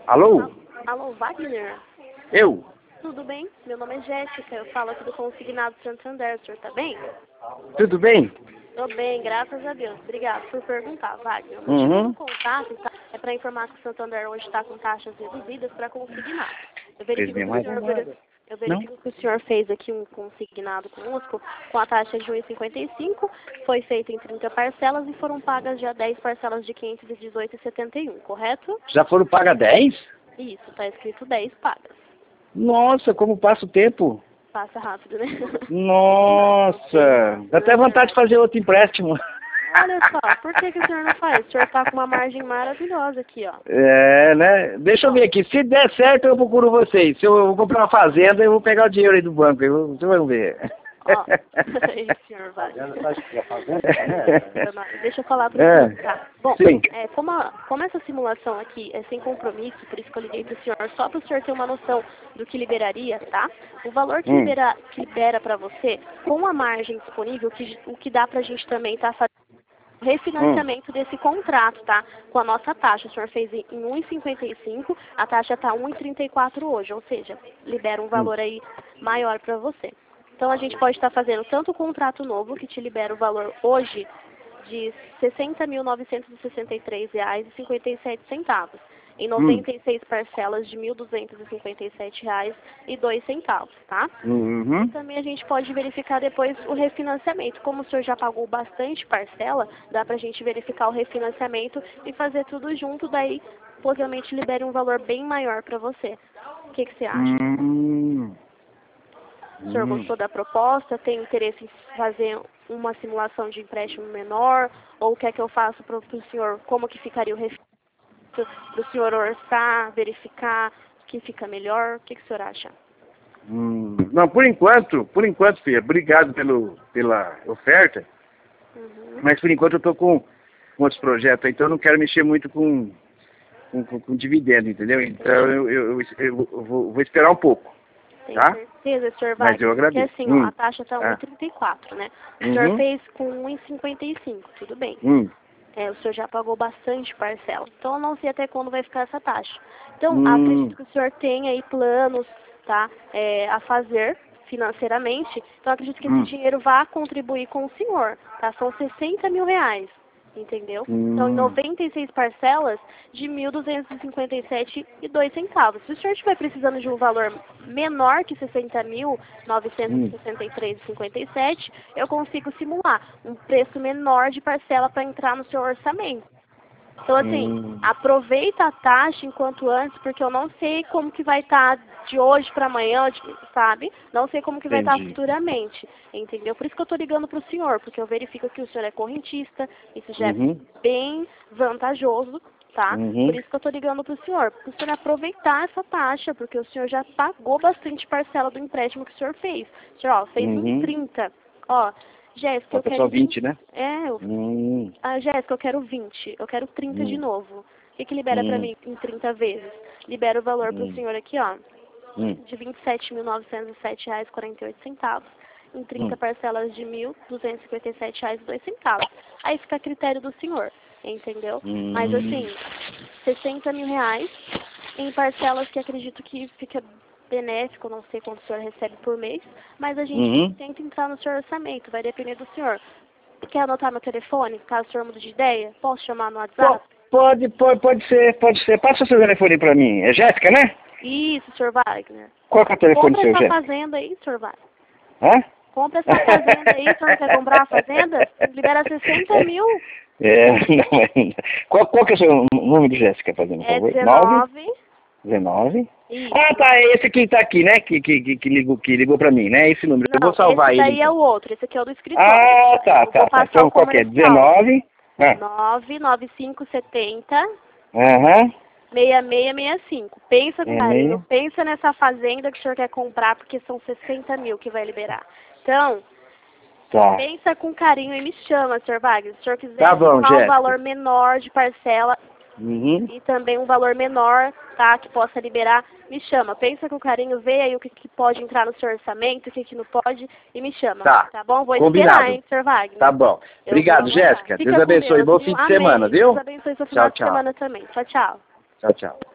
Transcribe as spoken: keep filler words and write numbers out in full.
Alô? Alô, Wagner? Eu? Tudo bem? Meu nome é Jéssica, eu falo aqui do Consignado Santander, o senhor tá bem? Tudo bem? Tô bem, graças a Deus. Obrigado por perguntar, Wagner. O Uhum. motivo do contato tá, é para informar que o Santander hoje está com taxas reduzidas para consignado. Eu verifico, que o, senhor, ver- eu verifico que o senhor fez aqui um consignado conosco com a taxa de um vírgula cinquenta e cinco, foi feito em trinta parcelas e foram pagas já dez parcelas de quinhentos e dezoito reais e setenta e um, correto? Já foram paga dez? Isso, tá escrito dez pagas. Nossa, como passa o tempo. Passa rápido, né? Nossa, dá até vontade de fazer outro empréstimo. Olha só, por que, que o senhor não faz? O senhor tá com uma margem maravilhosa aqui, ó. É, né? Deixa eu ver aqui. Se der certo, eu procuro vocês. Se eu vou comprar uma fazenda, eu vou pegar o dinheiro aí do banco. Eu, vocês vão ver. Ó, aí, senhor vai. Deixa eu falar para o É, senhor, tá? Bom, sim. é, como, a, como essa simulação aqui é sem compromisso, por isso que eu liguei para o senhor, só para o senhor ter uma noção do que liberaria, tá? O valor que Hum. libera, que libera para você, com a margem disponível, que, o que dá para a gente também tá fazendo refinanciamento hum. desse contrato, tá? Com a nossa taxa. O senhor fez em um vírgula cinquenta e cinco, a taxa está um vírgula trinta e quatro hoje, ou seja, libera um valor aí maior para você. Então a gente pode estar fazendo tanto o contrato novo, que te libera o valor hoje de sessenta mil novecentos e sessenta e três reais e cinquenta e sete centavos, em noventa e seis hum. parcelas de mil duzentos e cinquenta e sete reais e dois centavos, tá? Uhum. E também a gente pode verificar depois o refinanciamento. Como o senhor já pagou bastante parcela, dá pra gente verificar o refinanciamento e fazer tudo junto, daí possivelmente libere um valor bem maior para você. O que, que você acha? Hum. O senhor gostou da proposta? Tem interesse em fazer uma simulação de empréstimo menor? Ou quer que eu faça para o senhor como que ficaria o refinanciamento? Para o senhor orçar, verificar o que fica melhor? O que, que o senhor acha? Hum, não, por enquanto, por enquanto, filha, obrigado pelo, pela oferta, uhum. Mas por enquanto eu estou com, com outros projetos, então eu não quero mexer muito com, com, com, com dividendo, entendeu? Então eu, eu, eu, eu vou, vou esperar um pouco, tem tá? certeza, senhor Wagner? Mas eu agradeço. Porque assim, hum. ó, a taxa está um vírgula trinta e quatro, né? O uhum. senhor fez com um vírgula cinquenta e cinco, tudo bem. Hum. É, o senhor já pagou bastante parcela, então eu não sei até quando vai ficar essa taxa. Então, hum. acredito que o senhor tem aí planos, tá, é, a fazer financeiramente, então acredito que esse hum. dinheiro vá contribuir com o senhor, tá? São sessenta mil reais, entendeu? Hum. Então, em noventa e seis parcelas de mil duzentos e cinquenta e sete reais e dois centavos. Se o senhor estiver precisando de um valor menor que sessenta mil novecentos e sessenta e três reais e cinquenta e sete centavos, eu consigo simular um preço menor de parcela para entrar no seu orçamento. Então, assim, hum. aproveita a taxa enquanto antes, porque eu não sei como que vai estar tá de hoje para amanhã, sabe? Não sei como que vai estar tá futuramente, entendeu? Por isso que eu estou ligando para o senhor, porque eu verifico que o senhor é correntista, isso já uhum. é bem vantajoso, tá? Uhum. Por isso que eu estou ligando para o senhor, para o senhor aproveitar essa taxa, porque o senhor já pagou bastante parcela do empréstimo que o senhor fez. O senhor, ó, fez uhum. em trinta, ó... Jéssica, eu quero... só vinte, né? É, eu... Hum. Ah, Jéssica, eu quero vinte. Eu quero trinta hum. de novo. O que, que libera hum. pra mim em trinta vezes? Libera o valor hum. pro senhor aqui, ó. Hum. De vinte e sete mil novecentos e sete reais e quarenta e oito centavos. Em trinta hum. parcelas de mil duzentos e cinquenta e sete reais e dois centavos. Aí fica a critério do senhor, entendeu? Hum. Mas assim, sessenta mil reais em parcelas que acredito que fica benéfico, não sei quanto o senhor recebe por mês, mas a gente uhum. tenta entrar no seu orçamento, vai depender do senhor. Quer anotar meu telefone, caso o senhor mude de ideia? Posso chamar no WhatsApp? Pode, pode, pode ser, pode ser. Passa o seu telefone pra mim. É Jéssica, né? Isso, senhor Wagner. Qual que é o telefone do seu, Compra essa Jéssica? fazenda aí, senhor Wagner. Hã? Compra essa fazenda aí, o senhor não quer comprar a fazenda? Libera sessenta mil. É, não, é. Qual, qual que é o seu número, Jéssica, fazendo um é favor? dezenove. dezenove? Isso. Ah, tá, é esse que tá aqui, né? Que, que, que, que, ligou, que ligou pra mim, né? Esse número. Não, eu vou salvar esse ele. daí então. É o outro, esse aqui é o do escritório. Ah, tá, eu tá, vou tá. passar Então o qual que é? dezenove? Ah. nove nove cinco sete zero. Aham. seis seis seis cinco. Pensa com É carinho, meio... pensa nessa fazenda que o senhor quer comprar, porque são sessenta mil que vai liberar. Então, tá. pensa com carinho e me chama, senhor Wagner. Se o senhor quiser tá bom, um valor menor de parcela uhum. e também um valor menor, tá, que possa liberar, me chama. Pensa com carinho, vê aí o que, que pode entrar no seu orçamento, o que, que não pode, e me chama. Tá, tá bom? Vou combinado. esperar, hein, senhor Wagner. Tá bom. Eu Obrigado, Jéssica. Deus abençoe. Bom fim de semana, viu? Deus abençoe seu final tchau, de tchau. semana também. Tchau, tchau. Tchau, tchau.